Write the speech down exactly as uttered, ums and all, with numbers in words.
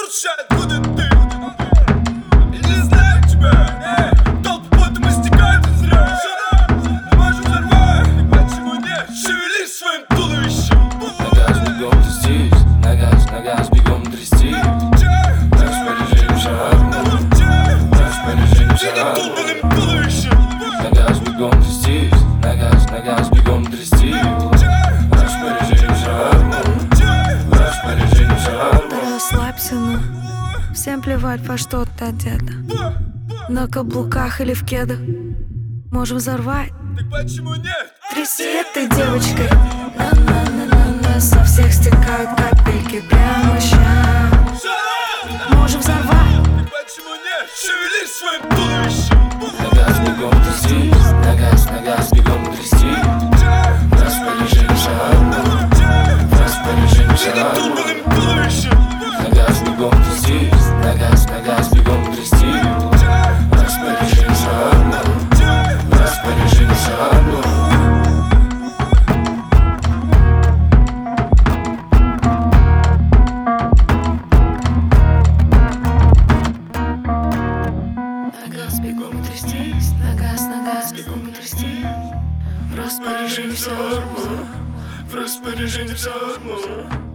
нарушать будет ты. Я не знаю тебя, толпы потом истекают из зря. Можем взорвать, почему нет? Шевелись своим туловищем. На газ бегом трястись, на газ, на газ бегом трясти. Распоряжение шагу, распоряжение шагу. На газ бегом трястись, на газ, на газ бегом трясти. Распоряжение шагу, распоряжение шагу. Да расслабься, ну, всем плевать, во что ты одета. На каблуках или в кедах можем взорвать. Так почему нет? Тряси этой девочкой. На-на-на-на-на, со всех стекают капельки прямо щас. Можем взорвать. Так почему нет? Шевелись своим туловищем. На газ бегом трястись, на газ, на газ бегом трясти. Распоряжение шагу, распоряжение шагу. На газ бегом трястись, на газ, на газ бегом трясти. Распоряжение шагу, распоряжение шагу. На газ бегом трястись, на газ, на газ бегом трясти. В распоряжении все, В распоряжении шагу.